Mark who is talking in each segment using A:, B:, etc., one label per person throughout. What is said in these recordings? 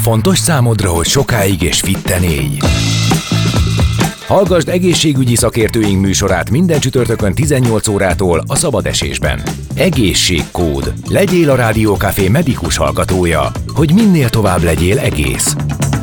A: Fontos számodra, hogy sokáig és fitten élj. Hallgasd egészségügyi szakértőink műsorát minden csütörtökön 18 órától a Szabad Esésben. Egészségkód. Legyél a Rádió Café medikus hallgatója, hogy minél tovább legyél egész.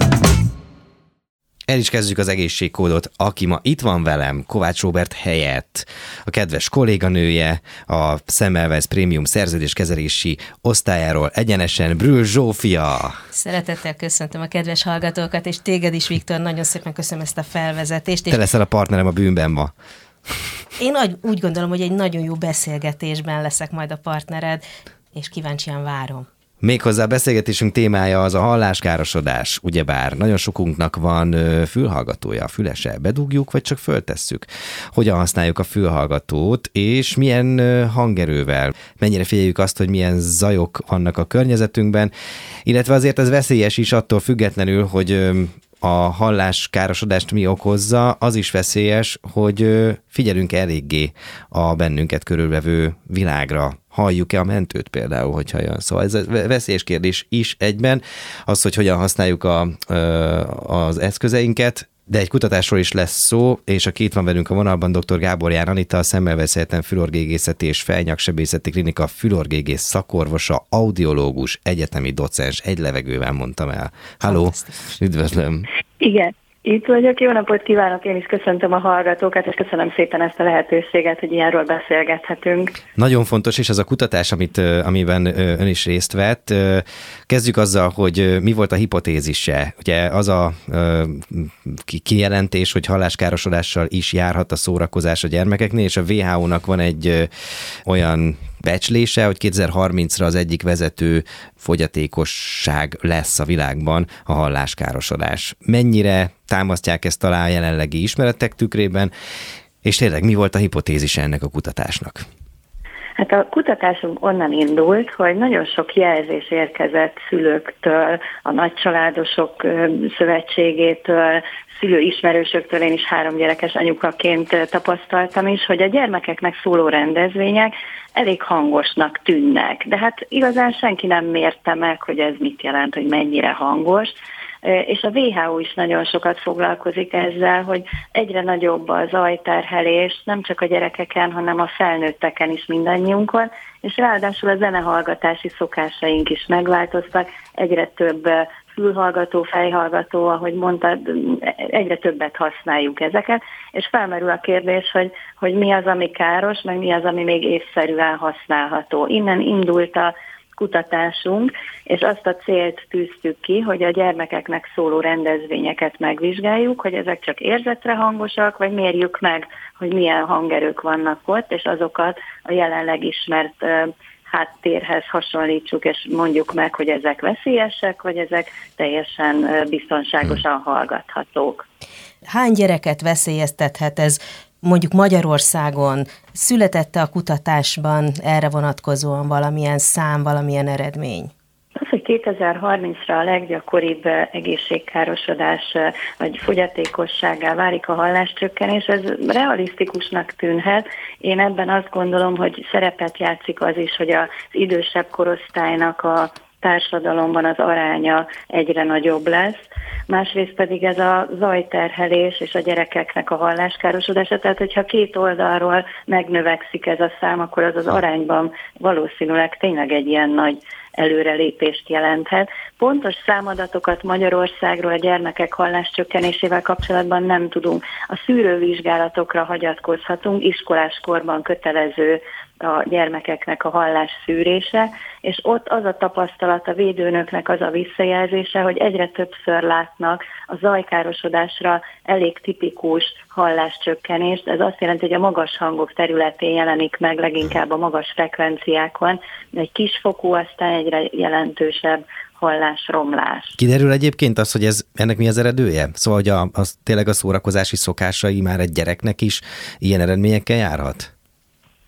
B: El is kezdjük az egészségkódot, aki ma itt van velem, Kovács Róbert helyett, a kedves kolléganője, a Semmelweis Prémium szerződéskezelési osztályáról egyenesen Brühl Zsófia.
C: Szeretettel köszöntöm a kedves hallgatókat, és téged is, Viktor, nagyon szépen köszönöm ezt a felvezetést.
B: Te leszel a partnerem a bűnben ma.
C: Én úgy gondolom, hogy egy nagyon jó beszélgetésben leszek majd a partnered, és kíváncsian várom.
B: Méghozzá a beszélgetésünk témája az a halláskárosodás, ugyebár nagyon sokunknak van fülhallgatója, a fülese. Bedugjuk, vagy csak föltesszük? Hogyan használjuk a fülhallgatót, és milyen hangerővel? Mennyire figyeljük azt, hogy milyen zajok vannak a környezetünkben, illetve azért ez veszélyes is attól függetlenül, hogy a halláskárosodást mi okozza, az is veszélyes, hogy figyelünk eléggé a bennünket körülvevő világra. Halljuk-e a mentőt például, hogyha jön? Szóval ez veszélyes kérdés is egyben, az, hogy hogyan használjuk az eszközeinket, de egy kutatásról is lesz szó, és aki itt van velünk a vonalban, dr. Gábor Ján Anita, a Semmelweis Egyetem fülorgégészeti és fejnyaksebészeti klinika fülorgégész szakorvosa, audiológus, egyetemi docens, egy levegővel mondtam el. Halló, üdvözlöm!
D: Igen. Itt vagyok, jó napot kívánok, én is köszöntöm a hallgatókat, és köszönöm szépen ezt a lehetőséget, hogy ilyenről beszélgethetünk.
B: Nagyon fontos, és ez a kutatás, amiben ön is részt vett. Kezdjük azzal, hogy mi volt a hipotézise. Ugye az a kijelentés, hogy halláskárosodással is járhat a szórakozás a gyermekeknél, és a WHO-nak van egy olyan becslése, hogy 2030-ra az egyik vezető fogyatékosság lesz a világban a halláskárosodás. Mennyire támasztják ezt alá a jelenlegi ismeretek tükrében, és tényleg mi volt a hipotézise ennek a kutatásnak?
D: Hát a kutatásunk onnan indult, hogy nagyon sok jelzés érkezett szülőktől, a nagycsaládosok szövetségétől, szülőismerősöktől, én is 3 gyerekes anyukaként tapasztaltam is, hogy a gyermekeknek szóló rendezvények elég hangosnak tűnnek. De hát igazán senki nem mérte meg, hogy ez mit jelent, hogy mennyire hangos. És a WHO is nagyon sokat foglalkozik ezzel, hogy egyre nagyobb a zajterhelés, nem csak a gyerekeken, hanem a felnőtteken is mindannyiunkon, és ráadásul a zenehallgatási szokásaink is megváltoztak, egyre több fülhallgató, fejhallgató, ahogy mondtad, egyre többet használjuk ezeket, és felmerül a kérdés, hogy mi az, ami káros, meg mi az, ami még észszerűen használható. Innen indult a kutatásunk, és azt a célt tűztük ki, hogy a gyermekeknek szóló rendezvényeket megvizsgáljuk, hogy ezek csak érzetre hangosak, vagy mérjük meg, hogy milyen hangerők vannak ott, és azokat a jelenleg ismert háttérhez hasonlítsuk, és mondjuk meg, hogy ezek veszélyesek, vagy ezek teljesen biztonságosan hallgathatók.
C: Hány gyereket veszélyeztethet ez mondjuk Magyarországon? Született-e a kutatásban erre vonatkozóan valamilyen szám, valamilyen eredmény?
D: Az, hogy 2030-ra a leggyakoribb egészségkárosodás vagy fogyatékossággá válik a halláscsökkenés, ez realisztikusnak tűnhet. Én ebben azt gondolom, hogy szerepet játszik az is, hogy az idősebb korosztálynak a társadalomban az aránya egyre nagyobb lesz. Másrészt pedig ez a zajterhelés és a gyerekeknek a halláskárosodása, tehát hogyha 2 oldalról megnövekszik ez a szám, akkor az arányban valószínűleg tényleg egy ilyen nagy előrelépést jelenthet. Pontos számadatokat Magyarországról a gyermekek halláscsökkenésével kapcsolatban nem tudunk. A szűrővizsgálatokra hagyatkozhatunk, iskolás korban kötelező a gyermekeknek a hallás szűrése, és ott az a tapasztalat a védőnöknek, az a visszajelzése, hogy egyre többször látnak a zajkárosodásra elég tipikus halláscsökkenést. Ez azt jelenti, hogy a magas hangok területén jelenik meg, leginkább a magas frekvenciákon, de egy kisfokú, aztán egyre jelentősebb hallásromlás.
B: Kiderül egyébként az, hogy ennek mi az eredője? Szóval, hogy tényleg a szórakozási szokásai már egy gyereknek is ilyen eredményekkel járhat?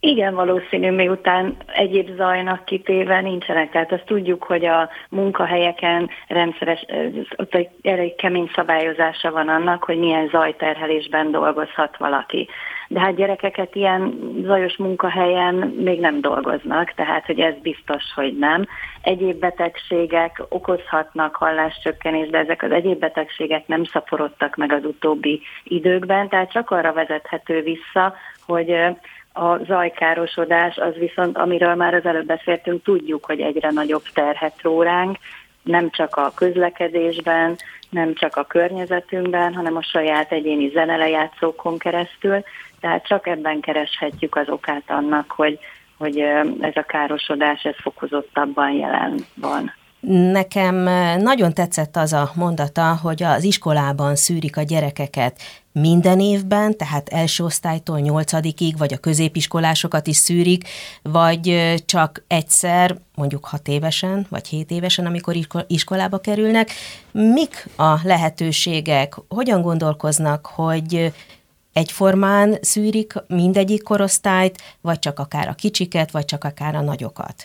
D: Igen, valószínű, miután egyéb zajnak kitéve nincsenek. Tehát azt tudjuk, hogy a munkahelyeken rendszeres, ott egy kemény szabályozása van annak, hogy milyen zajterhelésben dolgozhat valaki. De hát gyerekeket ilyen zajos munkahelyen még nem dolgoznak, tehát hogy ez biztos, hogy nem. Egyéb betegségek okozhatnak halláscsökkenést, de ezek az egyéb betegségek nem szaporodtak meg az utóbbi időkben, tehát csak arra vezethető vissza, hogy a zajkárosodás az viszont, amiről már az előbb beszéltünk, tudjuk, hogy egyre nagyobb terhet ró ránk, nem csak a közlekedésben, nem csak a környezetünkben, hanem a saját egyéni zenelejátszókon keresztül, tehát csak ebben kereshetjük az okát annak, hogy ez a károsodás ez fokozottabban jelen van.
C: Nekem nagyon tetszett az a mondata, hogy az iskolában szűrik a gyerekeket minden évben, tehát első osztálytól 8-ig, vagy a középiskolásokat is szűrik, vagy csak egyszer, mondjuk 6 évesen, vagy 7 évesen, amikor iskolába kerülnek. Mik a lehetőségek? Hogyan gondolkoznak, hogy egyformán szűrik mindegyik korosztályt, vagy csak akár a kicsiket, vagy csak akár a nagyokat?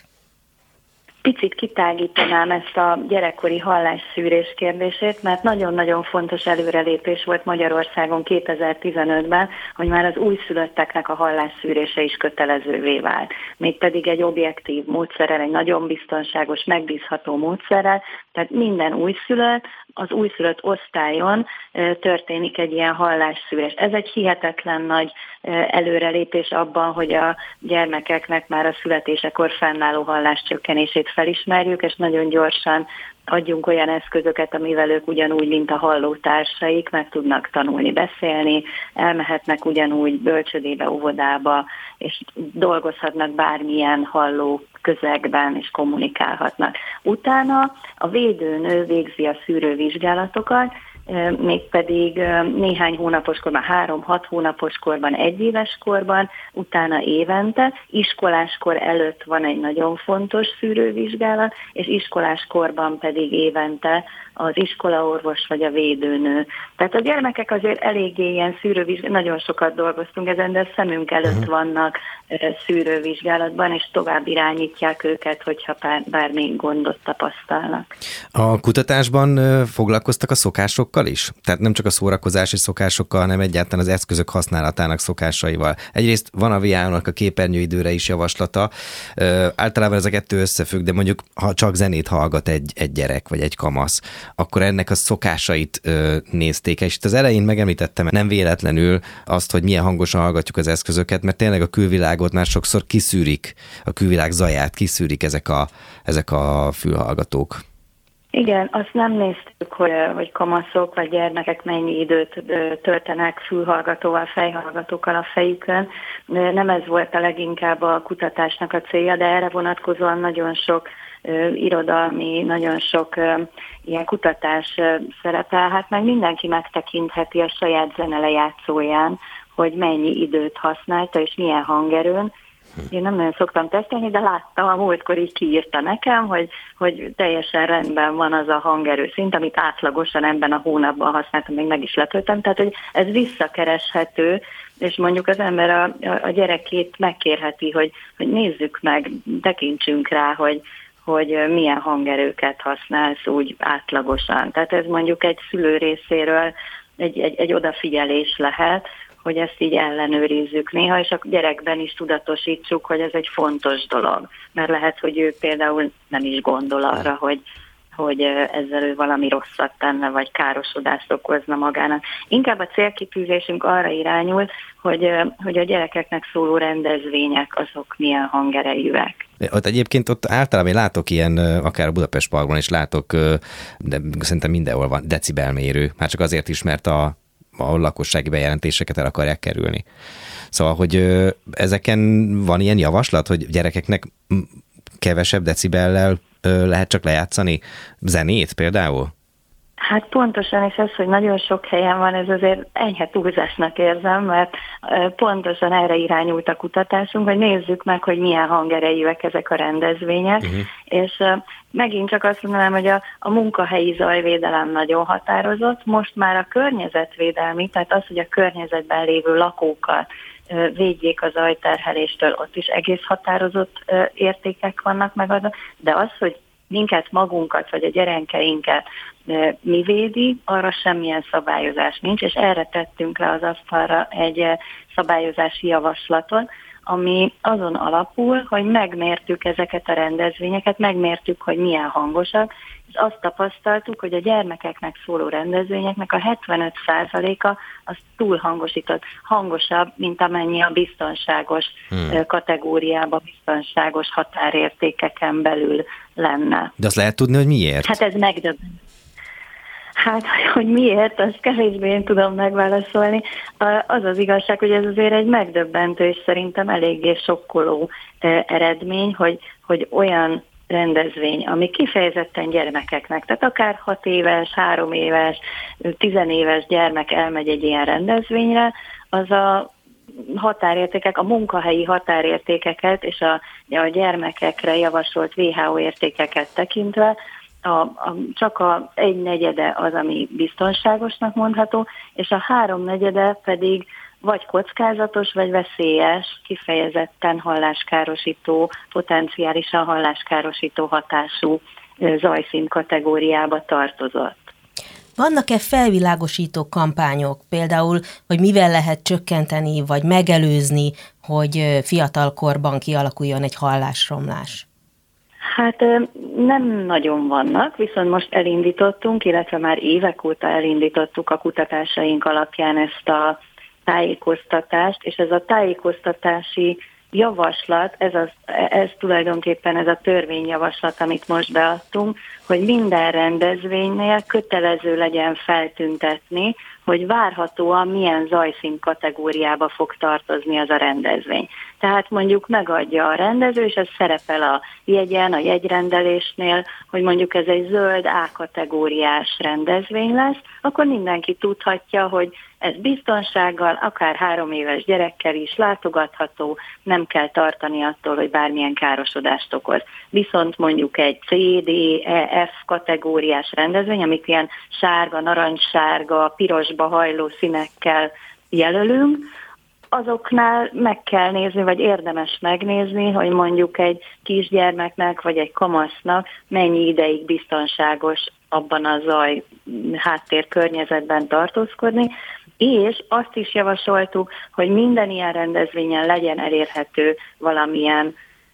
D: Picit kitágítanám ezt a gyerekkori hallásszűrés kérdését, mert nagyon-nagyon fontos előrelépés volt Magyarországon 2015-ben, hogy már az újszülötteknek a hallásszűrése is kötelezővé vált. Mégpedig egy objektív módszerrel, egy nagyon biztonságos, megbízható módszerrel, tehát minden újszülött, az újszülött osztályon történik egy ilyen hallásszűrés. Ez egy hihetetlen nagy előrelépés abban, hogy a gyermekeknek már a születésekor fennálló halláscsökkenését felismerjük, és nagyon gyorsan adjunk olyan eszközöket, amivel ők ugyanúgy, mint a hallótársaik, meg tudnak tanulni, beszélni, elmehetnek ugyanúgy bölcsödébe, óvodába, és dolgozhatnak bármilyen halló közegben, és kommunikálhatnak. Utána a védőnő végzi a szűrővizsgálatokat, mégpedig néhány hónapos korban, 3-6 hónapos korban, 1 éves korban, utána évente, iskoláskor előtt van egy nagyon fontos szűrővizsgálat, és iskoláskorban pedig évente az iskolaorvos vagy a védőnő. Tehát a gyermekek azért eléggé ilyen szűrővizsgálat, nagyon sokat dolgoztunk ezen, de szemünk előtt vannak szűrővizsgálatban, és tovább irányítják őket, hogyha bármi gondot tapasztalnak.
B: A kutatásban foglalkoztak a szokásokkal is? Tehát nem csak a szórakozási szokásokkal, hanem egyáltalán az eszközök használatának szokásaival. Egyrészt van a VR-nak a képernyőidőre is javaslata. Általában ez a kettő összefügg, de mondjuk ha csak zenét hallgat egy gyerek vagy egy kamasz, akkor ennek a szokásait nézték, és itt az elején megemlítettem nem véletlenül azt, hogy milyen hangosan hallgatjuk az eszközöket, mert tényleg a külvilágot már sokszor kiszűrik, a külvilág zaját kiszűrik ezek a fülhallgatók.
D: Igen, azt nem néztük, hogy kamaszok vagy gyermekek mennyi időt töltenek fülhallgatóval, fejhallgatókkal a fejükön. Nem ez volt a leginkább a kutatásnak a célja, de erre vonatkozóan nagyon sok irodalmi, nagyon sok ilyen kutatás szerepel. Hát meg mindenki megtekintheti a saját zenelejátszóján, hogy mennyi időt használta és milyen hangerőn. Én nem nagyon szoktam tesztelni, de láttam, a múltkor így kiírta nekem, hogy teljesen rendben van az a hangerő szint, amit átlagosan ebben a hónapban használtam, még meg is letöltem. Tehát, hogy ez visszakereshető, és mondjuk az ember a gyerekét megkérheti, hogy nézzük meg, tekintsünk rá, hogy milyen hangerőket használsz úgy átlagosan. Tehát ez mondjuk egy szülő részéről egy odafigyelés lehet, hogy ezt így ellenőrizzük néha, és a gyerekben is tudatosítsuk, hogy ez egy fontos dolog. Mert lehet, hogy ő például nem is gondol arra, hogy ezzel ő valami rosszat tenne, vagy károsodást okozna magának. Inkább a célkitűzésünk arra irányul, hogy a gyerekeknek szóló rendezvények azok milyen hangerejűek.
B: Ott egyébként ott általában látok ilyen, akár a Budapest Parkban is látok, de szerintem mindenhol van decibelmérő. Már csak azért is, mert a lakossági bejelentéseket el akarják kerülni. Szóval, hogy ezeken van ilyen javaslat, hogy gyerekeknek kevesebb decibellel lehet csak lejátszani zenét például?
D: Hát pontosan, és ez, hogy nagyon sok helyen van, ez azért enyhe túlzásnak érzem, mert pontosan erre irányult a kutatásunk, hogy nézzük meg, hogy milyen hangerejűek ezek a rendezvények, és megint csak azt mondanám, hogy a munkahelyi zajvédelem nagyon határozott, most már a környezetvédelmi, tehát az, hogy a környezetben lévő lakókat védjék a zajterheléstől, ott is egész határozott értékek vannak megadva, de az, hogy minket, magunkat, vagy a gyerekeinket mi védi, arra semmilyen szabályozás nincs, és erre tettünk le az asztalra egy szabályozási javaslatot, ami azon alapul, hogy megmértük ezeket a rendezvényeket, megmértük, hogy milyen hangosak, és azt tapasztaltuk, hogy a gyermekeknek szóló rendezvényeknek a 75%-a az túlhangosított, hangosabb, mint amennyi a biztonságos kategóriába, biztonságos határértékeken belül lenne.
B: De azt lehet tudni, hogy miért?
D: Hát ez megdöbbentő. Hát, hogy miért, azt kevésbé én tudom megválaszolni. Az az igazság, hogy ez azért egy megdöbbentő és szerintem eléggé sokkoló eredmény, hogy olyan rendezvény, ami kifejezetten gyermekeknek, tehát akár 6 éves, 3 éves, 10 éves gyermek elmegy egy ilyen rendezvényre, az a határértékek, a munkahelyi határértékeket és a gyermekekre javasolt WHO értékeket tekintve, csak a 1/4 az, ami biztonságosnak mondható, és a 3/4 pedig vagy kockázatos, vagy veszélyes, kifejezetten halláskárosító, potenciálisan halláskárosító hatású zajszint kategóriába tartozott.
C: Vannak-e felvilágosító kampányok, például, hogy mivel lehet csökkenteni, vagy megelőzni, hogy fiatalkorban kialakuljon egy hallásromlás?
D: Hát nem nagyon vannak, viszont most elindítottunk, illetve már évek óta elindítottuk a kutatásaink alapján ezt a tájékoztatást, és ez a tájékoztatási javaslat, ez tulajdonképpen ez a törvényjavaslat, amit most beadtunk, hogy minden rendezvénynél kötelező legyen feltüntetni, hogy várhatóan milyen zajszint kategóriába fog tartozni az a rendezvény. Tehát mondjuk megadja a rendező, és ez szerepel a jegyen, a jegyrendelésnél, hogy mondjuk ez egy zöld A-kategóriás rendezvény lesz, akkor mindenki tudhatja, hogy ez biztonsággal, akár 3 éves gyerekkel is látogatható, nem kell tartani attól, hogy bármilyen károsodást okoz. Viszont mondjuk egy C, D, E, F kategóriás rendezvény, amit ilyen sárga, narancssárga, pirosba hajló színekkel jelölünk, azoknál meg kell nézni, vagy érdemes megnézni, hogy mondjuk egy kisgyermeknek, vagy egy kamasznak mennyi ideig biztonságos abban a zaj háttér környezetben tartózkodni, és azt is javasoltuk, hogy minden ilyen rendezvényen legyen elérhető valamilyen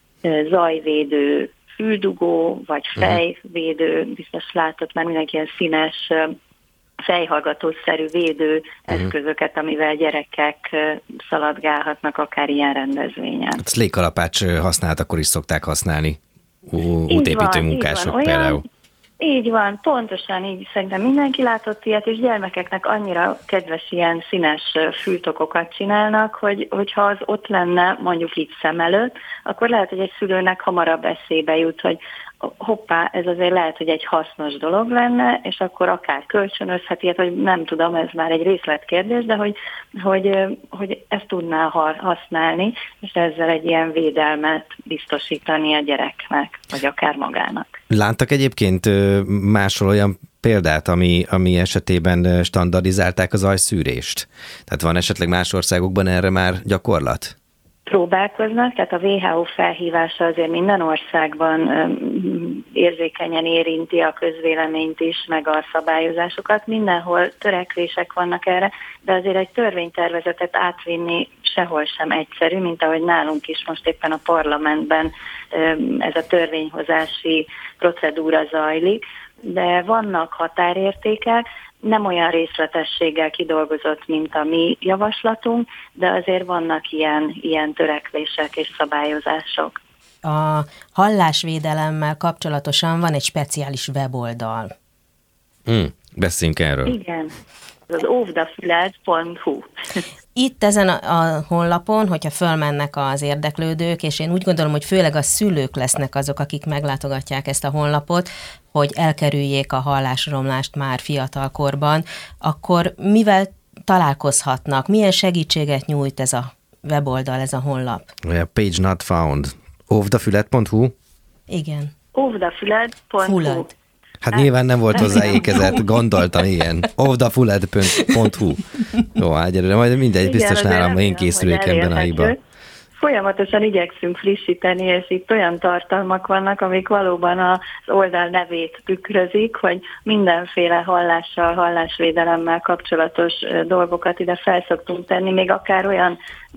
D: zajvédő füldugó, vagy fejvédő, biztos látott már mindenki ilyen színes fejhallgatószerű védő eszközöket, amivel gyerekek szaladgálhatnak akár ilyen rendezvényen.
B: Ezt légkalapács használat akkor is szokták használni útépítő munkások például.
D: Így van, pontosan így. Szerintem mindenki látott ilyet, és gyermekeknek annyira kedves ilyen színes fültokokat csinálnak, hogyha az ott lenne mondjuk így szem előtt, akkor lehet, hogy egy szülőnek hamarabb eszébe jut, hogy hoppá, ez azért lehet, hogy egy hasznos dolog lenne, és akkor akár kölcsönözheti, vagy nem tudom, ez már egy részletkérdés, de hogy ezt tudná használni, és ezzel egy ilyen védelmet biztosítani a gyereknek, vagy akár magának.
B: Láttak egyébként máshol olyan példát, ami esetében standardizálták a zajszűrést? Tehát van esetleg más országokban erre már gyakorlat?
D: Próbálkoznak, tehát a WHO felhívása azért minden országban érzékenyen érinti a közvéleményt is, meg a szabályozásokat. Mindenhol törekvések vannak erre, de azért egy törvénytervezetet átvinni sehol sem egyszerű, mint ahogy nálunk is most éppen a parlamentben ez a törvényhozási procedúra zajlik, de vannak határértékek, nem olyan részletességgel kidolgozott, mint a mi javaslatunk, de azért vannak ilyen törekvések és szabályozások.
C: A hallásvédelemmel kapcsolatosan van egy speciális weboldal.
B: Beszéljünk erről.
D: Igen. az óvdafüled.hu.
C: Itt ezen a honlapon, hogyha fölmennek az érdeklődők, és én úgy gondolom, hogy főleg a szülők lesznek azok, akik meglátogatják ezt a honlapot, hogy elkerüljék a hallásromlást már fiatalkorban, akkor mivel találkozhatnak? Milyen segítséget nyújt ez a weboldal, ez a honlap?
B: Page not found. Óvdafüled.hu?
C: Igen.
D: Óvdafüled.hu.
B: Hát nyilván nem volt hozzá ékezet, gondoltam, igen. Óvdafüled.hu. Jó, hát gyere, majd mindegy, biztos nálam én készülék ebben a hiba.
D: Folyamatosan igyekszünk frissíteni, és itt olyan tartalmak vannak, amik valóban az oldal nevét tükrözik, hogy mindenféle hallással, hallásvédelemmel kapcsolatos dolgokat ide felszoktunk tenni, még akár olyan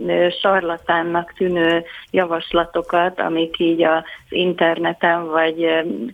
D: sarlatánnak tűnő javaslatokat, amik így az interneten vagy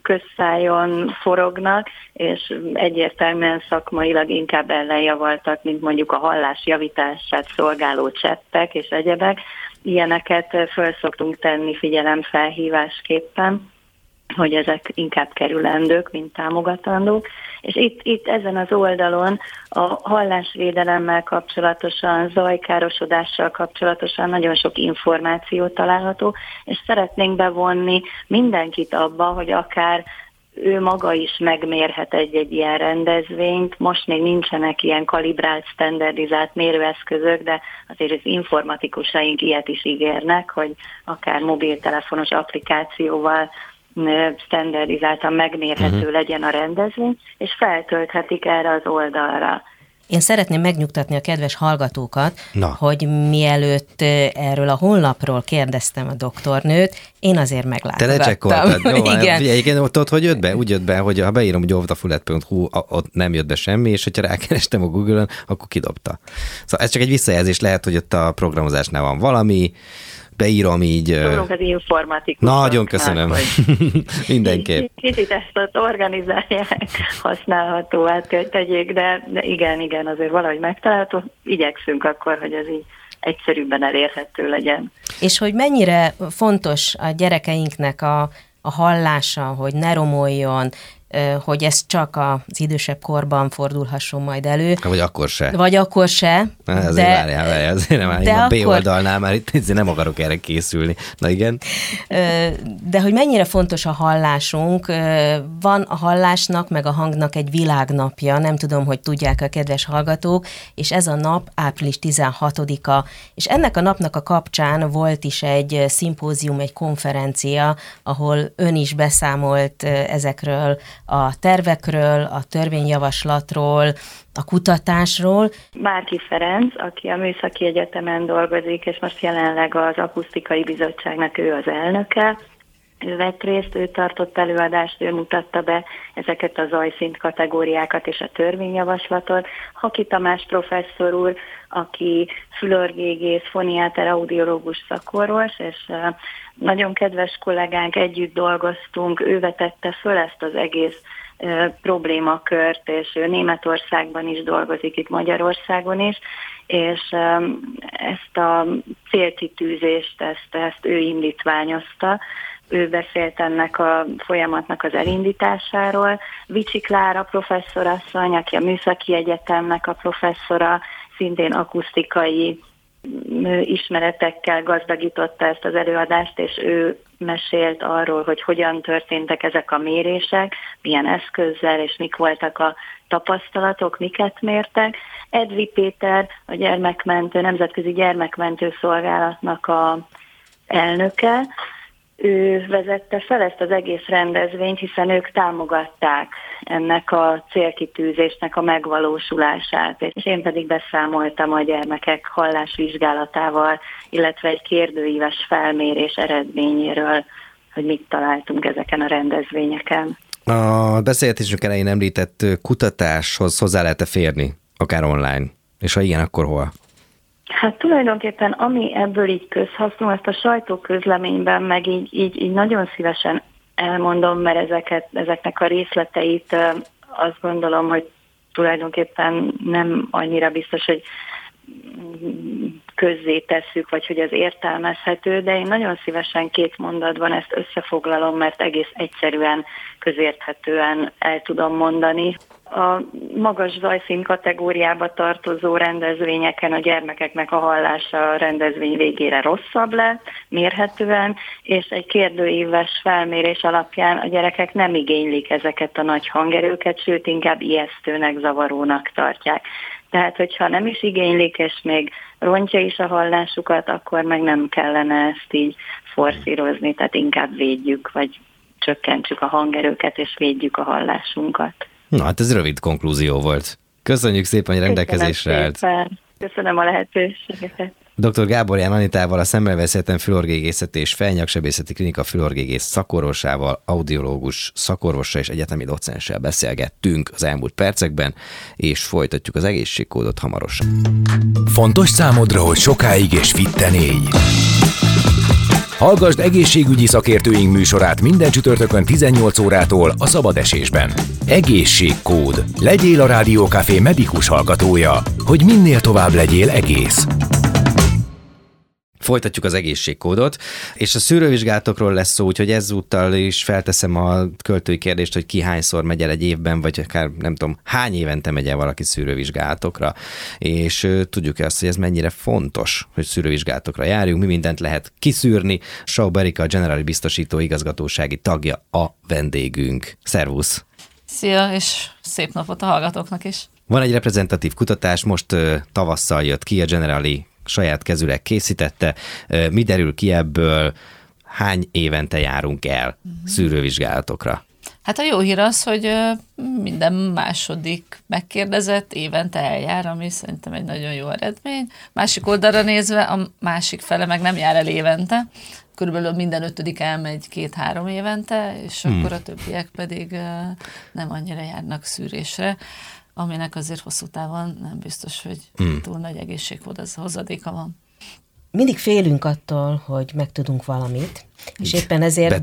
D: közszájon forognak, és egyértelműen szakmailag inkább ellenjavaltak, mint mondjuk a hallás javítását szolgáló csettek és egyebek. Ilyeneket föl szoktunk tenni figyelemfelhívásképpen, hogy ezek inkább kerülendők, mint támogatandók. És itt ezen az oldalon a hallásvédelemmel kapcsolatosan, zajkárosodással kapcsolatosan nagyon sok információ található, és szeretnénk bevonni mindenkit abba, hogy akár ő maga is megmérhet egy ilyen rendezvényt. Most még nincsenek ilyen kalibrált, standardizált mérőeszközök, de azért az informatikusaink ilyet is ígérnek, hogy akár mobiltelefonos applikációval standardizáltan megmérhető legyen a rendezvény, és feltölthetik erre az oldalra.
C: Én szeretném megnyugtatni a kedves hallgatókat, hogy mielőtt erről a honlapról kérdeztem a doktornőt, én azért meglátogattam.
B: Te lecsekkoltad. Jó,
C: igen.
B: Egyébként ott hogy jött be? Úgy jött be, hogy ha beírom, hogy óvdafüled.hu, ott nem jött be semmi, és hogyha rákerestem a Google-on, akkor kidobta. Szóval ez csak egy visszajelzés, lehet, hogy ott a programozásnál van valami, beírom így.
D: Tudunk az informatikus.
B: Nagyon köszönöm. Mindenképp.
D: Kicsit ezt ott organizálják, használhatóvá tegyék, de igen, azért valahogy megtalálható. Igyekszünk akkor, hogy ez így egyszerűbben elérhető legyen.
C: És hogy mennyire fontos a gyerekeinknek a hallása, hogy ne romoljon, hogy ez csak az idősebb korban fordulhasson majd elő.
B: Vagy akkor se.
C: Vagy akkor se.
B: Azért várjál, azért nem állj. A B oldalnál már itt nem akarok erre készülni. Na igen.
C: De hogy mennyire fontos a hallásunk, van a hallásnak, meg a hangnak egy világnapja, nem tudom, hogy tudják a kedves hallgatók, és ez a nap április 16-a, és ennek a napnak a kapcsán volt is egy szimpózium, egy konferencia, ahol ön is beszámolt ezekről a tervekről, a törvényjavaslatról, a kutatásról.
D: Márki Ferenc, aki a Műszaki Egyetemen dolgozik, és most jelenleg az Akusztikai Bizottságnak ő az elnöke. Ő vett részt, ő tartott előadást, ő mutatta be ezeket a zajszint kategóriákat és a törvényjavaslatot. Haki Tamás professzor úr, aki fülorgégész, foniáter, audiológus szakorvos, és nagyon kedves kollégánk, együtt dolgoztunk, ő vetette föl ezt az egész problémakört, és ő Németországban is dolgozik, itt Magyarországon is, és ezt a célkitűzést, ezt ő indítványozta. Ő beszélt ennek a folyamatnak az elindításáról. Vicsi Klára professzorasszony, aki a Műszaki Egyetemnek a professzora, szintén akusztikai ismeretekkel gazdagította ezt az előadást, és ő mesélt arról, hogy hogyan történtek ezek a mérések, milyen eszközzel, és mik voltak a tapasztalatok, miket mértek. Edvi Péter, a Nemzetközi Gyermekmentő Szolgálatnak a elnöke, ő vezette fel ezt az egész rendezvényt, hiszen ők támogatták ennek a célkitűzésnek a megvalósulását. És én pedig beszámoltam a gyermekek hallásvizsgálatával, illetve egy kérdőíves felmérés eredményéről, hogy mit találtunk ezeken a rendezvényeken.
B: A beszélgetésünk elején említett kutatáshoz hozzá lehet-e férni, akár online? És ha igen, akkor hol?
D: Hát tulajdonképpen ami ebből így közhasznú, ezt a sajtóközleményben meg így nagyon szívesen elmondom, mert ezeknek a részleteit azt gondolom, hogy tulajdonképpen nem annyira biztos, hogy közzé tesszük, vagy hogy ez értelmezhető, de én nagyon szívesen 2 mondatban ezt összefoglalom, mert egész egyszerűen, közérthetően el tudom mondani. A magas zajszín kategóriába tartozó rendezvényeken a gyermekeknek a hallása a rendezvény végére rosszabb lett, mérhetően, és egy kérdőíves felmérés alapján a gyerekek nem igénylik ezeket a nagy hangerőket, sőt inkább ijesztőnek, zavarónak tartják. Tehát, hogyha nem is igénylik, és még rontja is a hallásukat, akkor meg nem kellene ezt így forszírozni, tehát inkább védjük, vagy csökkentsük a hangerőket, és védjük a hallásunkat.
B: Na, hát ez rövid konklúzió volt. Köszönjük szépen, hogy rendelkezésre állt.
D: Köszönöm a lehetőséget.
B: Dr. Gáborján Anitával, a Szemmelweis Egyetem fülorgégészeti és fejnyaksebészeti klinika fülorgégész szakorvosával, audiológus szakorvossal és egyetemi docenssel beszélgettünk az elmúlt percekben, és folytatjuk az egészségkódot hamarosan.
A: Fontos számodra, hogy sokáig és fitten élj. Hallgasd egészségügyi szakértőink műsorát minden csütörtökön 18 órától a Szabad Esésben. Egészségkód. Legyél a Rádió Café medikus hallgatója, hogy minél tovább legyél egész.
B: Folytatjuk az egészségkódot, és a szűrővizsgálatokról lesz szó, úgyhogy ezúttal is felteszem a költői kérdést, hogy ki hányszor megy el egy évben, vagy akár nem tudom, hány évente megy el valaki szűrővizsgálatokra, és tudjuk-e azt, hogy ez mennyire fontos, hogy szűrővizsgálatokra járjunk, mi mindent lehet kiszűrni. Schaub Erika, a Generali biztosító igazgatósági tagja a vendégünk. Szervusz!
E: Szia, és szép napot a hallgatóknak is!
B: Van egy reprezentatív kutatás, most tavasszal jött ki, a Generali saját kezűleg készítette. Mi derül ki ebből, hány évente járunk el szűrővizsgálatokra?
E: Hát a jó hír az, hogy minden második megkérdezett évente eljár, ami szerintem egy nagyon jó eredmény. Másik oldalra nézve, a másik fele meg nem jár el évente. Körülbelül minden 5. elmegy 2-3 évente, és akkor a többiek pedig nem annyira járnak szűrésre, aminek azért hosszú távon nem biztos, hogy túl nagy egészséghozadéka van.
C: Mindig félünk attól, hogy megtudunk valamit, és éppen ezért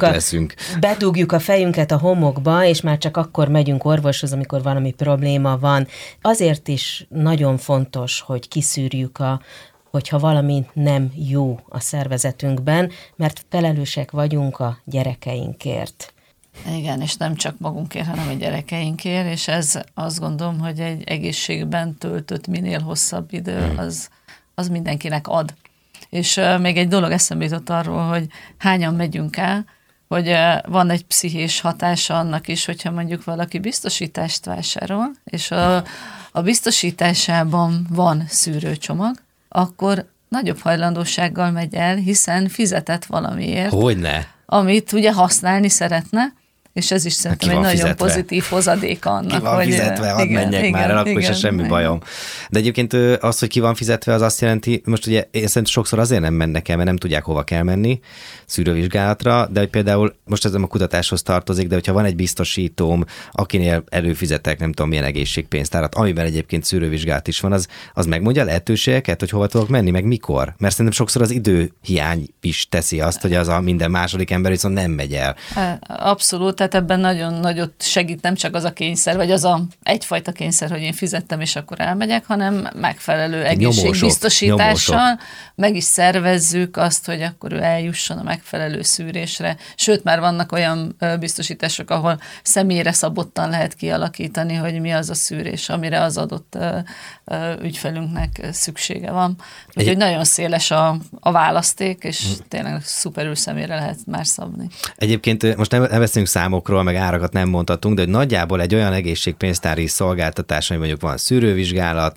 C: bedugjuk a fejünket a homokba, és már csak akkor megyünk orvoshoz, amikor valami probléma van. Azért is nagyon fontos, hogy kiszűrjük hogyha valami nem jó a szervezetünkben, mert felelősek vagyunk a gyerekeinkért.
E: Igen, és nem csak magunkért, hanem a gyerekeinkért, és ez azt gondolom, hogy egy egészségben töltött minél hosszabb idő, az mindenkinek ad. És még egy dolog eszembe jutott arról, hogy hányan megyünk el, hogy van egy pszichés hatása annak is, hogyha mondjuk valaki biztosítást vásárol, és a biztosításában van szűrőcsomag, akkor nagyobb hajlandósággal megy el, hiszen fizetett valamiért.
B: Hogyne?
E: Amit ugye használni szeretne, és ez is szerintem egy nagyon pozitív hozadéka annak.
B: Ki van fizetve, hadd menjek már el, akkor se semmi bajom. De egyébként az, hogy ki van fizetve, az azt jelenti, most ugye én szerintem sokszor azért nem mennek el, mert nem tudják, hova kell menni szűrővizsgálatra, de hogy például most ez nem a kutatáshoz tartozik, de hogyha van egy biztosítóm, akinél előfizetek, nem tudom milyen egészségpénztárat, amiben egyébként szűrővizsgálat is van, az megmondja lehetőségeket, hogy hova tudok menni, meg mikor? Mert szerintem sokszor az időhiány is teszi azt, hogy az a minden második ember viszont nem megy el.
E: Abszolút, tehát ebben nagyon nagyot segít nem csak az a kényszer, vagy az egyfajta kényszer, hogy én fizettem, és akkor elmegyek, hanem megfelelő egészségbiztosítással meg is szervezzük azt, hogy akkor ő eljusson a megfelelő szűrésre. Sőt, már vannak olyan biztosítások, ahol személyre szabottan lehet kialakítani, hogy mi az a szűrés, amire az adott ügyfelünknek szüksége van. Úgyhogy nagyon széles a választék, és tényleg szuperül személyre lehet már szabni.
B: Egyébként most nem beszélünk számokról, meg árakat nem mondhatunk, de hogy nagyjából egy olyan egészségpénztári szolgáltatás, ami mondjuk van szűrővizsgálat,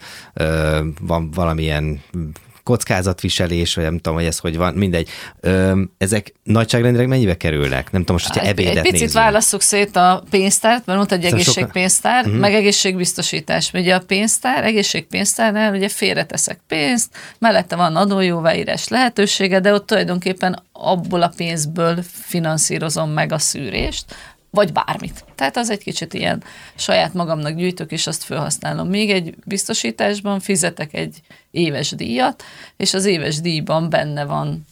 B: van valamilyen kockázatviselés, vagy nem tudom, hogy ez hogy van, mindegy. Ezek nagyságrendileg mennyibe kerülnek? Nem tudom, most, hogyha ebédet nézzünk.
E: Egy picit válasszuk szét a pénztárt, mert mondta, hogy egészségpénztár, meg egészségbiztosítás. Ugye a pénztár, egészségpénztárnál ugye félreteszek pénzt, mellette van adójóváírás lehetősége, de ott tulajdonképpen abból a pénzből finanszírozom meg a szűrést, vagy bármit. Tehát az egy kicsit ilyen saját magamnak gyűjtök, és azt felhasználom. Még egy biztosításban fizetek egy éves díjat, és az éves díjban benne van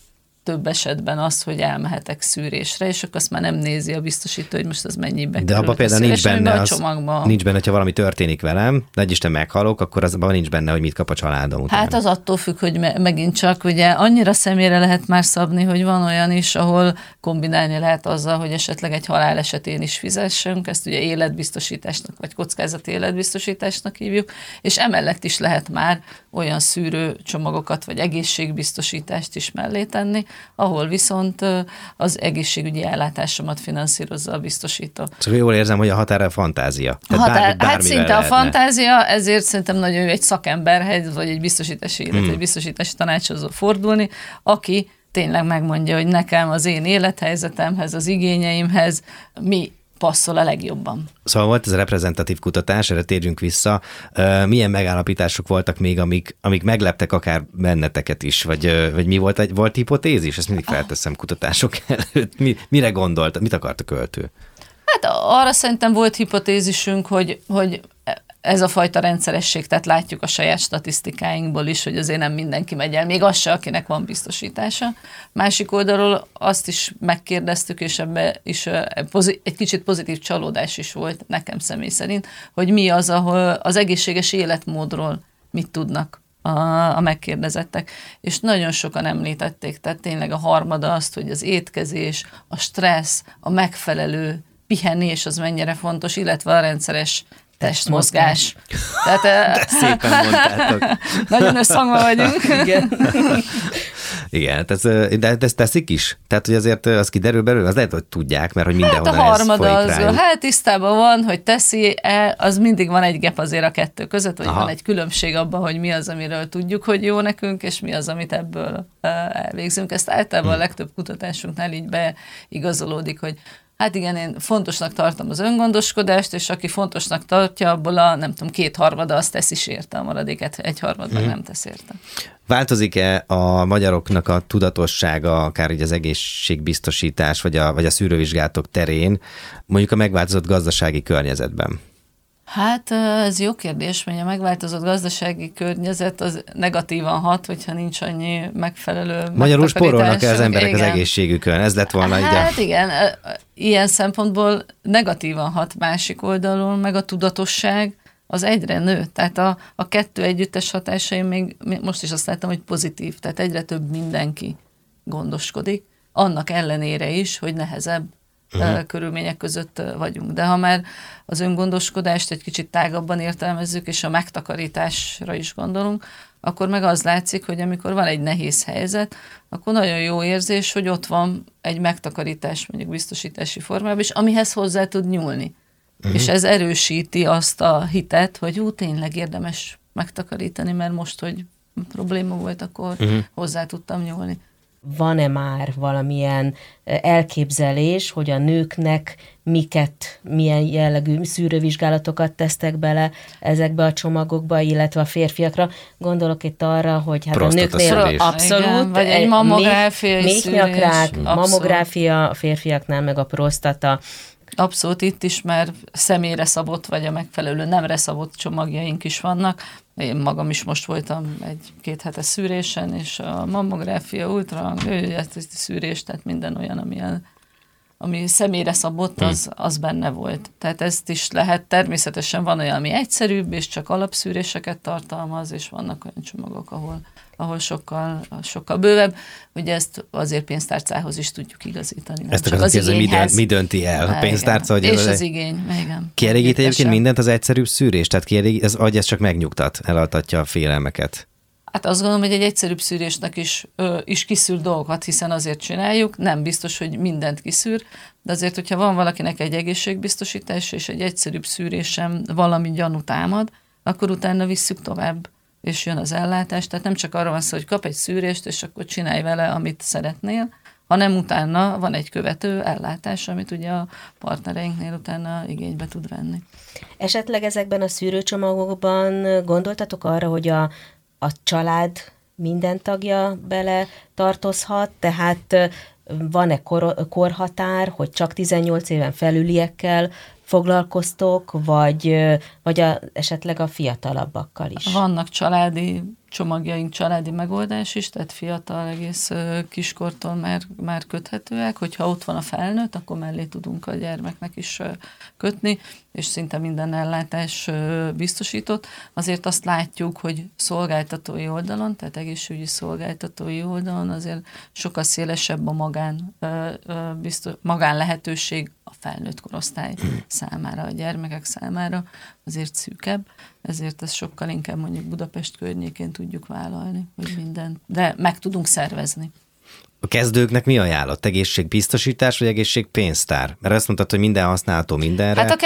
E: több esetben az, hogy elmehetek szűrésre, és akkor azt már nem nézi a biztosító, hogy most az mennyibe kerül.
B: De abban például nincs benne, hogyha valami történik velem, nagy Isten meghalok, akkor abban nincs benne, hogy mit kap a családom utána.
E: Hát az attól függ, hogy megint csak ugye annyira személyre lehet már szabni, hogy van olyan is, ahol kombinálni lehet azzal, hogy esetleg egy halál esetén is fizessünk, ezt ugye életbiztosításnak, vagy kockázati életbiztosításnak hívjuk, és emellett is lehet már olyan szűrőcsomagokat, vagy egészségbiztosítást is mellé tenni, ahol viszont az egészségügyi ellátásomat finanszírozza a biztosító.
B: Csak jól érzem, hogy a határ a fantázia.
E: Hát szinte lehetne. A fantázia, ezért szerintem nagyon jó egy szakemberhez, vagy egy biztosítási egy biztosítási tanácsadózó fordulni, aki tényleg megmondja, hogy nekem az én élethelyzetemhez, az igényeimhez mi passzol a legjobban.
B: Szóval volt ez a reprezentatív kutatás, erre térjünk vissza. Milyen megállapítások voltak még, amik megleptek akár benneteket is, vagy mi volt hipotézis? Ezt mindig felteszem kutatások előtt. Mire gondolt? Mit akart a költő?
E: Hát arra szerintem volt hipotézisünk, hogy ez a fajta rendszeresség, tehát látjuk a saját statisztikáinkból is, hogy azért nem mindenki megy el, még az se, akinek van biztosítása. Másik oldalról azt is megkérdeztük, és ebben is egy kicsit pozitív csalódás is volt nekem személy szerint, hogy mi az, ahol az egészséges életmódról mit tudnak a megkérdezettek. És nagyon sokan említették, tehát tényleg a harmada azt, hogy az étkezés, a stressz, a megfelelő pihenés az mennyire fontos, illetve a rendszeres testmozgás. Tehát,
B: de szépen mondtátok.
E: Nagyon összhangban vagyunk.
B: Igen. Igen, de ezt teszik is? Tehát, hogy azért az kiderül belőle, az lehet, hogy tudják, mert hogy mindenhonnan
E: a harmada
B: ez folyik rájuk.
E: Tisztában van, hogy teszi-e, az mindig van egy gap azért a kettő között, vagy van egy különbség abban, hogy mi az, amiről tudjuk, hogy jó nekünk, és mi az, amit ebből elvégzünk. Ezt általában a legtöbb kutatásunknál így beigazolódik, hogy hát igen, én fontosnak tartom az öngondoskodást, és aki fontosnak tartja, abból a, nem tudom, 2/3 azt tesz is érte, a maradéket 1/3 nem tesz érte.
B: Változik-e a magyaroknak a tudatossága, akár így az egészségbiztosítás, vagy a szűrővizsgálatok terén, mondjuk a megváltozott gazdasági környezetben?
E: Hát ez jó kérdés, mert a megváltozott gazdasági környezet az negatívan hat, hogyha nincs annyi megfelelő
B: magyarul spórolnak el az emberek igen. Az egészségükön, ez lett volna ide.
E: Hát igen, ilyen szempontból negatívan hat, másik oldalon, meg a tudatosság az egyre nő. Tehát a kettő együttes hatásai még most is azt láttam, hogy pozitív, tehát egyre több mindenki gondoskodik, annak ellenére is, hogy nehezebb körülmények között vagyunk. De ha már az öngondoskodást egy kicsit tágabban értelmezzük, és a megtakarításra is gondolunk, akkor meg az látszik, hogy amikor van egy nehéz helyzet, akkor nagyon jó érzés, hogy ott van egy megtakarítás, mondjuk biztosítási formában is, amihez hozzá tud nyúlni. És ez erősíti azt a hitet, hogy tényleg érdemes megtakarítani, mert most, hogy probléma volt, akkor hozzá tudtam nyúlni.
C: Van-e már valamilyen elképzelés, hogy a nőknek milyen jellegű szűrővizsgálatokat tesztek bele ezekbe a csomagokba, illetve a férfiakra? Gondolok itt arra, hogy hát a nőknél abszolút,
E: igen, vagy egy mammográfiai
C: méhnyakrák, mammográfia, a férfiaknál meg a prostata.
E: Abszolút, itt is már személyre szabott, vagy a megfelelő nemre szabott csomagjaink is vannak. Én magam is most voltam egy 2 hetes szűrésen, és a mammográfia, ultrahang, szűrés, tehát minden olyan, ami személyre szabott, az benne volt. Tehát ezt is lehet, természetesen van olyan, ami egyszerűbb, és csak alapszűréseket tartalmaz, és vannak olyan csomagok, ahol sokkal bővebb. Ugye ezt azért pénztárcához is tudjuk igazítani.
B: Ezt akarok kérdezni, mi dönti el? A pénztárca?
E: És az igény, igen.
B: Kielégít egyébként mindent az egyszerűbb szűrés? Tehát ez csak megnyugtat, elaltatja a félelmeket?
E: Hát azt gondolom, hogy egy egyszerűbb szűrésnek is kiszűr dolgokat, hiszen azért csináljuk, nem biztos, hogy mindent kiszűr, de azért, hogyha van valakinek egy egészségbiztosítás, és egy egyszerűbb szűrésem valami gyanú támad, akkor utána visszük tovább, és jön az ellátás. Tehát nem csak arra van szó, hogy kap egy szűrést, és akkor csinálj vele, amit szeretnél, hanem utána van egy követő ellátás, amit ugye a partnereinknél utána igénybe tud venni.
C: Esetleg ezekben a szűrőcsomagokban gondoltatok arra, hogy a család minden tagja bele tartozhat, tehát van-e korhatár, hogy csak 18 éven felüliekkel foglalkoztok, vagy esetleg a fiatalabbakkal is?
E: Vannak családi csomagjaink, családi megoldás is, tehát fiatal, egész kiskortól már köthetőek, hogyha ott van a felnőtt, akkor mellé tudunk a gyermeknek is kötni, és szinte minden ellátás biztosított. Azért azt látjuk, hogy szolgáltatói oldalon, tehát egészségügyi szolgáltatói oldalon azért sokkal szélesebb a magán lehetőség a felnőtt korosztály számára, a gyermekek számára, azért szűkebb, ezért ezt sokkal inkább mondjuk Budapest környékén tudjuk vállalni, hogy mindent, de meg tudunk szervezni.
B: A kezdőknek mi ajánlott? Egészségbiztosítás vagy egészségpénztár? Mert azt mondtad, hogy minden használható mindenre.
E: Hát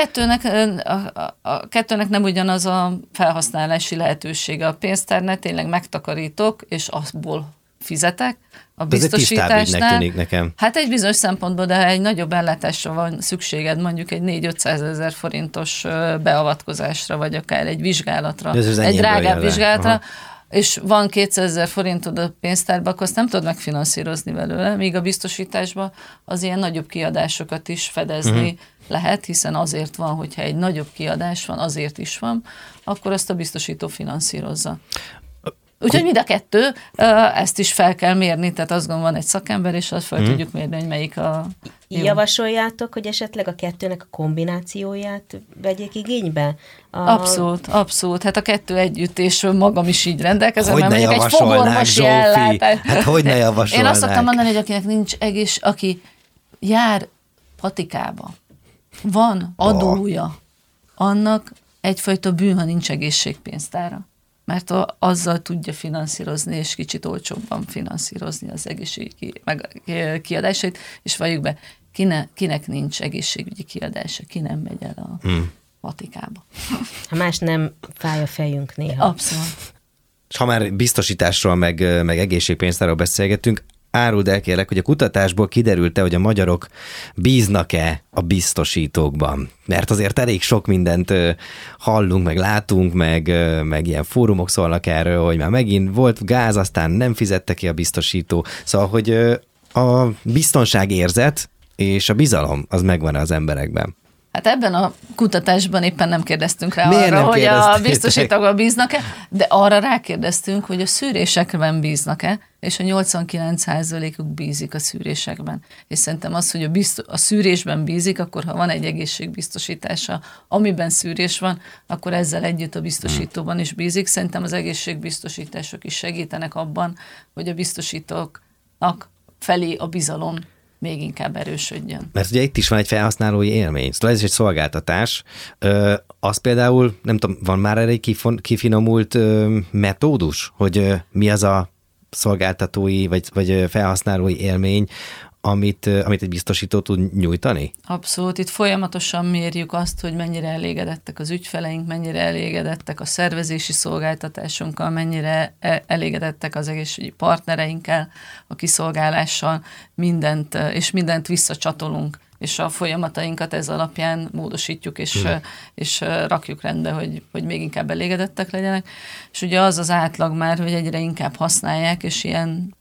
E: a kettőnek nem ugyanaz a felhasználási lehetősége. A pénztárnál tényleg megtakarítok, és abból fizetek. A biztosításnál
B: tűnik nekem.
E: Hát egy bizonyos szempontból, de ha egy nagyobb ellátásra van szükséged, mondjuk egy 4-500 ezer forintos beavatkozásra, vagy akár egy vizsgálatra, egy drágább vizsgálatra, aha, és van 200 000 forintod a pénztárba, akkor azt nem tudod megfinanszírozni belőle, míg a biztosításban az ilyen nagyobb kiadásokat is fedezni lehet, hiszen azért van, hogyha egy nagyobb kiadás van, azért is van, akkor azt a biztosító finanszírozza. Úgyhogy mind a kettő, ezt is fel kell mérni, tehát azt gondolom, van egy szakember, és azt fel tudjuk mérni, hogy melyik a jó.
C: Javasoljátok, hogy esetleg a kettőnek a kombinációját vegyék igénybe?
E: Abszolút. Hát a kettő együtt, és magam is így rendelkezem,
B: hogy
E: mert mondjuk egy fogorvosi ellátás.
B: Hát hogy ne javasolnák?
E: Én azt szoktam mondani, hogy akinek nincs aki jár patikába, van adója, annak egyfajta bűn, ha nincs egészségpénztára. Mert azzal tudja finanszírozni, és kicsit olcsóbban finanszírozni az egészségügyi kiadásait, és valljuk be, kinek nincs egészségügyi kiadása, ki nem megy el a patikába.
C: Ha más nem, fáj a fejünk néha.
E: Abszolút.
B: És ha már biztosításról, meg egészségpénztárról beszélgettünk, áruld el kérlek, hogy a kutatásból kiderült-e, hogy a magyarok bíznak-e a biztosítókban? Mert azért elég sok mindent hallunk, meg látunk, meg ilyen fórumok szólnak erről, hogy már megint volt gáz, aztán nem fizette ki a biztosító. Szóval, hogy a biztonságérzet és a bizalom az megvan az emberekben.
E: Hát ebben a kutatásban éppen nem kérdeztünk rá arra, hogy a biztosítókban bíznak-e, de arra rákérdeztünk, hogy a szűrésekben bíznak-e, és a 89%-uk bízik a szűrésekben. És szerintem az, hogy a szűrésben bízik, akkor ha van egy egészségbiztosítása, amiben szűrés van, akkor ezzel együtt a biztosítóban is bízik. Szerintem az egészségbiztosítások is segítenek abban, hogy a biztosítóknak felé a bizalom még inkább erősödjön.
B: Mert ugye itt is van egy felhasználói élmény. Szóval ez is egy szolgáltatás. Az például, nem tudom, van már egy kifinomult metódus, hogy mi az a szolgáltatói vagy felhasználói élmény, amit egy biztosító tud nyújtani?
E: Abszolút. Itt folyamatosan mérjük azt, hogy mennyire elégedettek az ügyfeleink, mennyire elégedettek a szervezési szolgáltatásunkkal, mennyire elégedettek az egészségügyi partnereinkkel, a kiszolgálással, mindent visszacsatolunk, és a folyamatainkat ez alapján módosítjuk, és rakjuk rendbe, hogy még inkább elégedettek legyenek. És ugye az átlag már, hogy egyre inkább használják, és ilyen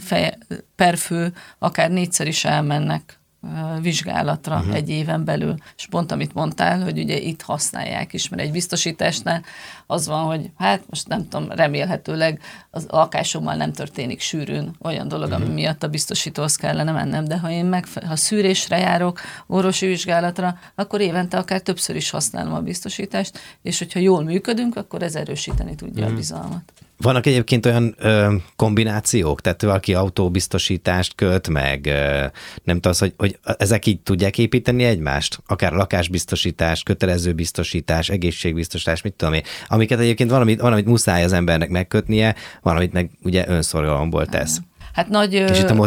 E: per fő akár 4-szer is elmennek vizsgálatra egy éven belül. És pont amit mondtál, hogy ugye itt használják is, mert egy biztosításnál az van, hogy hát most nem tudom, remélhetőleg az lakásommal nem történik sűrűn olyan dolog, ami miatt a biztosítóhoz kellene mennem, de ha szűrésre járok, orvosi vizsgálatra, akkor évente akár többször is használom a biztosítást, és hogyha jól működünk, akkor ez erősíteni tudja a bizalmat.
B: Vannak egyébként olyan kombinációk, tehát valaki autóbiztosítást köt, meg nem tudom, hogy ezek így tudják építeni egymást? Akár lakásbiztosítás, kötelező biztosítás, egészségbiztosítás, mit tudom én, amiket egyébként valamit muszáj az embernek megkötnie, valamit meg ugye önszorgalomból tesz.
E: Hát nagy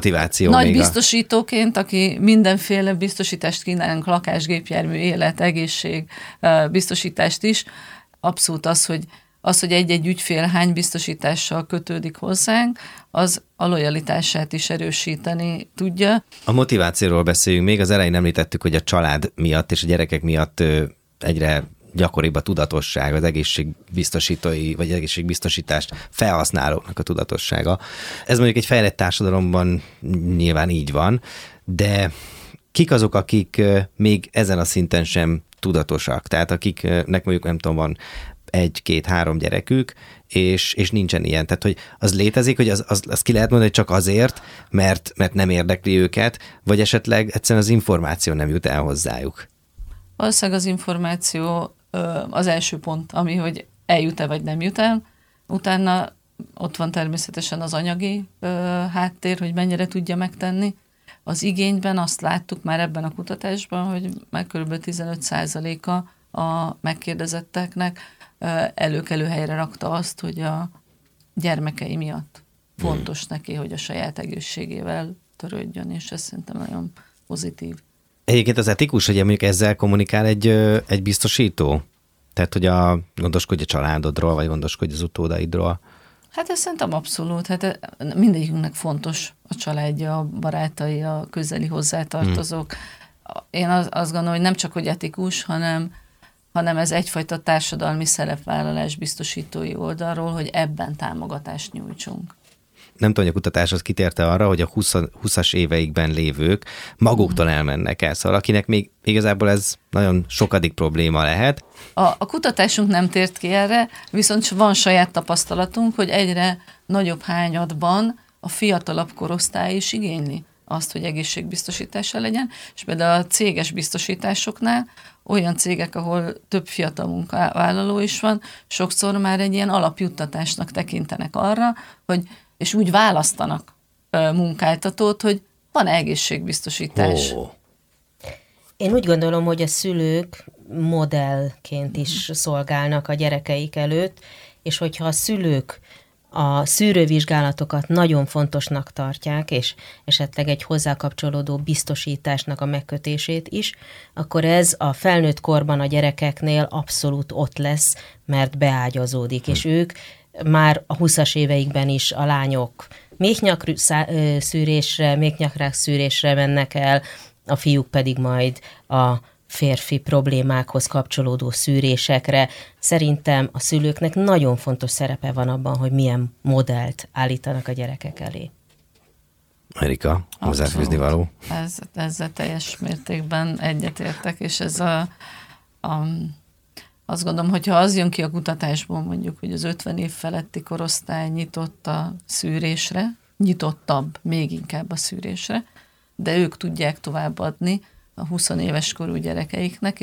E: biztosítóként, aki mindenféle biztosítást kínálunk, lakásgépjármű, élet, egészség biztosítást is, abszolút az, hogy egy-egy ügyfél hány biztosítással kötődik hozzánk, az a lojalitását is erősíteni tudja.
B: A motivációról beszéljünk még, az elején említettük, hogy a család miatt és a gyerekek miatt egyre gyakoribb a tudatosság, az egészségbiztosítói vagy egészségbiztosítást felhasználóknak a tudatossága. Ez mondjuk egy fejlett társadalomban nyilván így van, de kik azok, akik még ezen a szinten sem tudatosak, tehát akiknek mondjuk nem tudom, van 1, 2, 3 gyerekük, és nincsen ilyen. Tehát, hogy az létezik, hogy az ki lehet mondani, hogy csak azért, mert nem érdekli őket, vagy esetleg egyszerűen az információ nem jut el hozzájuk.
E: Valószínűleg az információ az első pont, ami, hogy eljut-e vagy nem jut el. Utána ott van természetesen az anyagi háttér, hogy mennyire tudja megtenni. Az igényben azt láttuk már ebben a kutatásban, hogy már kb. 15%-a a megkérdezetteknek előkelő helyre rakta azt, hogy a gyermekei miatt fontos neki, hogy a saját egészségével törődjön, és ez szerintem nagyon pozitív.
B: Egyébként az etikus, hogy mondjuk ezzel kommunikál egy biztosító? Tehát, hogy gondoskodj a családodról, vagy gondoskodj az utódaidról?
E: Hát ez szerintem abszolút. Hát mindegyikünknek fontos a családja, a barátai, a közeli hozzátartozók. Én azt gondolom, hogy nem csak, hogy etikus, hanem ez egyfajta társadalmi szerepvállalás biztosítói oldalról, hogy ebben támogatást nyújtsunk.
B: Nem tudom, hogy a kutatás az kitérte arra, hogy a 20-as éveikben lévők maguktól elmennek el. Szóval akinek még igazából ez nagyon sokadik probléma lehet.
E: A kutatásunk nem tért ki erre, viszont van saját tapasztalatunk, hogy egyre nagyobb hányadban a fiatalabb korosztály is igényli azt, hogy egészségbiztosítása legyen, és például a céges biztosításoknál olyan cégek, ahol több fiatal munkavállaló is van, sokszor már egy ilyen alapjuttatásnak tekintenek arra, hogy és úgy választanak munkáltatót, hogy van egészségbiztosítás.
C: Én úgy gondolom, hogy a szülők modellként is szolgálnak a gyerekeik előtt, és hogyha a szülők a szűrővizsgálatokat nagyon fontosnak tartják, és esetleg egy hozzákapcsolódó biztosításnak a megkötését is, akkor ez a felnőtt korban a gyerekeknél abszolút ott lesz, mert beágyazódik, és ők már a 20-as éveikben is a lányok méhnyakrák szűrésre mennek el, a fiúk pedig majd a férfi problémákhoz kapcsolódó szűrésekre. Szerintem a szülőknek nagyon fontos szerepe van abban, hogy milyen modellt állítanak a gyerekek elé.
B: Erika, hozzáfűzni való?
E: Ezzel teljes mértékben egyetértek, és ez azt gondolom, hogyha az jön ki a kutatásból mondjuk, hogy az 50 év feletti korosztály nyitott a szűrésre, nyitottabb még inkább a szűrésre, de ők tudják továbbadni a 20 éves korú gyerekeiknek,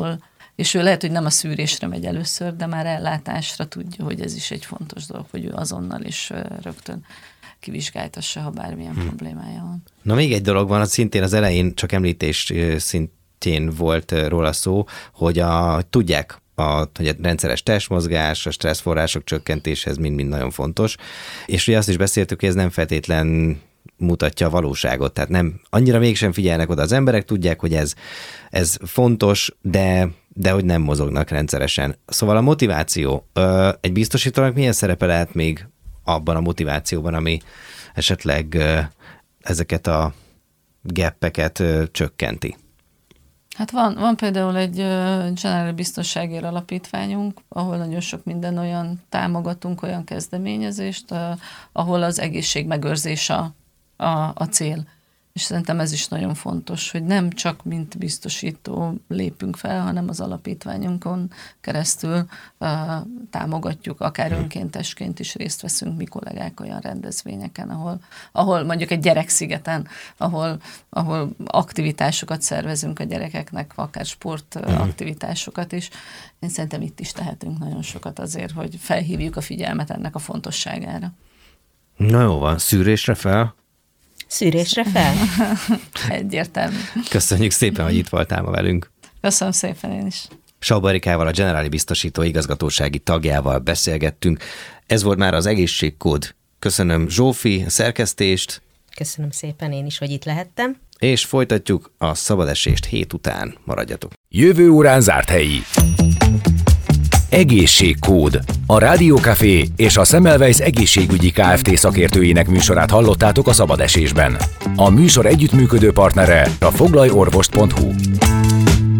E: és ő lehet, hogy nem a szűrésre megy először, de már ellátásra tudja, hogy ez is egy fontos dolog, hogy ő azonnal is rögtön kivizsgáltassa, ha bármilyen problémája van.
B: Na még egy dolog van, az szintén az elején csak említés szintén volt róla szó, hogy tudják, hogy a rendszeres testmozgás, a stresszforrások csökkentéshez mind-mind nagyon fontos, és ugye azt is beszéltük, hogy ez nem feltétlen mutatja a valóságot, tehát nem annyira mégsem figyelnek oda az emberek, tudják, hogy ez fontos, de hogy nem mozognak rendszeresen. Szóval a motiváció, egy biztosítónak milyen szerepe lehet még abban a motivációban, ami esetleg ezeket a gappeket csökkenti?
E: Hát van például egy Generális Biztonságért Alapítványunk, ahol nagyon sok minden olyan támogatunk, olyan kezdeményezést, ahol az egészségmegőrzés a cél. És szerintem ez is nagyon fontos, hogy nem csak mint biztosító lépünk fel, hanem az alapítványunkon keresztül támogatjuk, akár önkéntesként is részt veszünk mi kollégák olyan rendezvényeken, ahol mondjuk egy gyerekszigeten, ahol aktivitásokat szervezünk a gyerekeknek, akár sportaktivitásokat is. Én szerintem itt is tehetünk nagyon sokat azért, hogy felhívjuk a figyelmet ennek a fontosságára.
B: Na jó van, szűrésre fel?
C: Szűrésre fel?
E: Egyértelmű.
B: Köszönjük szépen, hogy itt voltál ma velünk.
E: Köszönöm szépen én is.
B: Sauber Erikával, a Generális Biztosító igazgatósági tagjával beszélgettünk. Ez volt már az Egészségkód. Köszönöm Zsófi a szerkesztést.
C: Köszönöm szépen én is, hogy itt lehettem.
B: És folytatjuk a szabadesést 7 után. Maradjatok.
A: Jövő órán zárt helyi. Egészségkód. A Rádiókafé és a Semmelweis egészségügyi Kft. Szakértőinek műsorát hallottátok a szabadesésben. A műsor együttműködő partnere a foglalyorvost.hu.